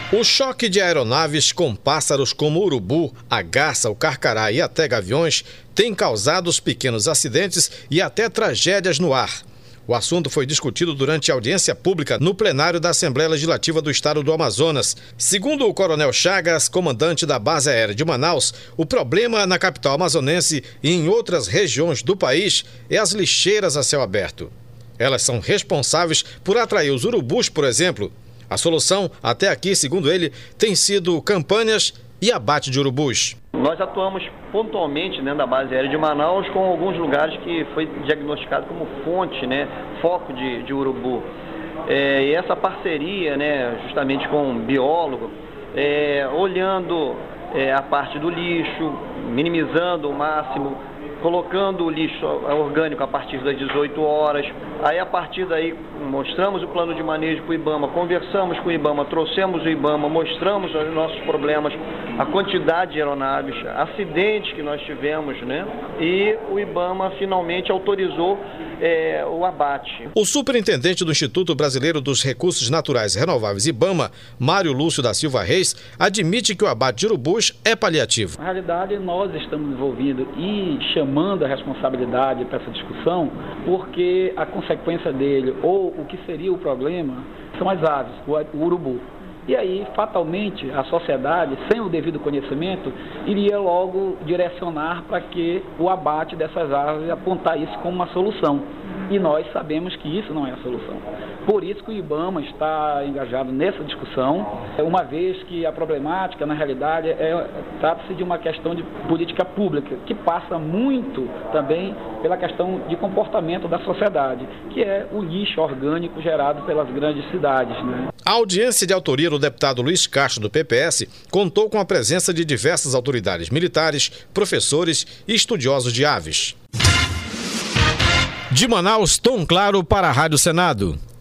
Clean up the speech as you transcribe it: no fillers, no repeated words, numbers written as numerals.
O choque de aeronaves com pássaros como o urubu, a garça, o carcará e até gaviões tem causado os pequenos acidentes e até tragédias no ar. O assunto foi discutido durante a audiência pública no plenário da Assembleia Legislativa do Estado do Amazonas. Segundo o Coronel Chagas, comandante da Base Aérea de Manaus, o problema na capital amazonense e em outras regiões do país é as lixeiras a céu aberto. Elas são responsáveis por atrair os urubus, por exemplo. A solução, até aqui, segundo ele, tem sido campanhas e abate de urubus. Nós atuamos pontualmente dentro da base aérea de Manaus com alguns lugares que foi diagnosticado como fonte, foco de urubu. E essa parceria, justamente com um biólogo, olhando a parte do lixo, minimizando o máximo, colocando o lixo orgânico a partir das 18 horas. Aí, a partir daí, mostramos o plano de manejo para o IBAMA, conversamos com o IBAMA, trouxemos o IBAMA, mostramos os nossos problemas, a quantidade de aeronaves, acidentes que nós tivemos, e o IBAMA finalmente autorizou o abate. O superintendente do Instituto Brasileiro dos Recursos Naturais Renováveis, IBAMA, Mário Lúcio da Silva Reis, admite que o abate de urubus é paliativo. Na realidade, nós estamos envolvidos e chamando a responsabilidade para essa discussão, porque a consequência dele, ou o que seria o problema, são as aves, o urubu. E aí, fatalmente, a sociedade, sem o devido conhecimento, iria logo direcionar para que o abate dessas aves, apontar isso como uma solução. E nós sabemos que isso não é a solução. Por isso que o IBAMA está engajado nessa discussão, uma vez que a problemática, na realidade, trata-se de uma questão de política pública, que passa muito também pela questão de comportamento da sociedade, que é o lixo orgânico gerado pelas grandes cidades. A audiência de autoria do deputado Luiz Castro, do PPS, contou com a presença de diversas autoridades militares, professores e estudiosos de aves. De Manaus, Tom Claro para a Rádio Senado.